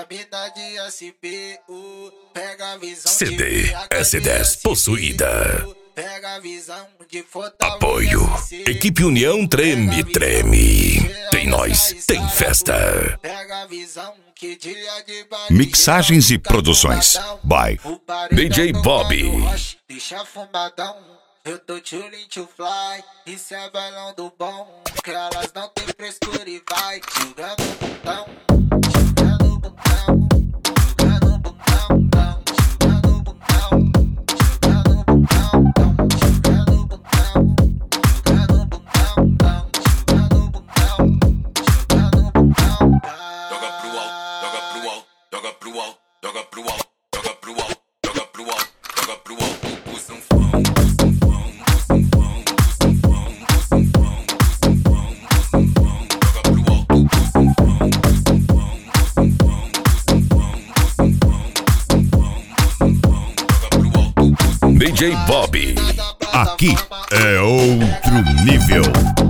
A mina de SPU pega a visão CD de S10 possuída. Pega a visão de Fortaleza. Apoio. Equipe União treme, treme. Tem nós, tem festa. Pega a visão que dia de Mixagens e produções by DJ Bobby. Deixa fumadão. Eu tô chillin' to fly. Isso é velão do bom. Que elas não tem frescura e vai jogando o botão. Jogando o botão. Jogando o botão. Jogando o botão. Jogando o botão. Jogando o botão. Jogando o botão. Jogando o botão. Jogando o botão. Joga pro alto, joga pro alto, joga pro alto, joga pro alto, joga pro alto, joga pro alto, joga pro alto. O sanfão, o sanfão, o sanfão, o sanfão, o sanfão, o sanfão, o sanfão, joga pro alto. O sanfão, o sanfão, o sanfão, o sanfão, o sanfão, o sanfão, o sanfão, joga pro alto. DJ Bobby. Aqui é outro nível.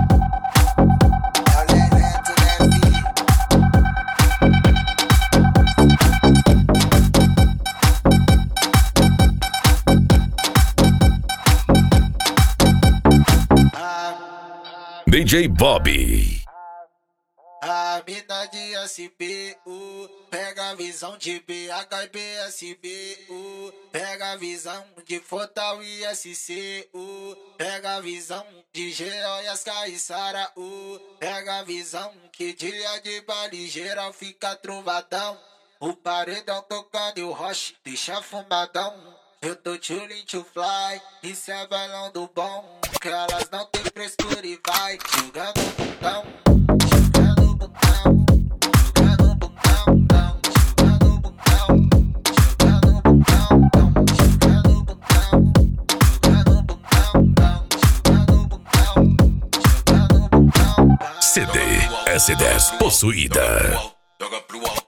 DJ Bobby. A mina de SPU pega a visão de BH e BSBU. Pega a visão de Fortal e SCU. Pega a visão de GO e as Caissara U. Pega a visão que dia de baile geral fica trovadão. O paredão tocando e o roche deixa fumadão. Eu tô chillin' to fly, isso é velão do bom. Que elas não tem frescura e vai jogando o botão. Jogando o botão. Jogando o botão. Jogando o botão. Jogando o botão. Jogando o botão. Jogando o botão. Jogando o botão. Jogando o botão. CD S10 possuída. Joga pro alto,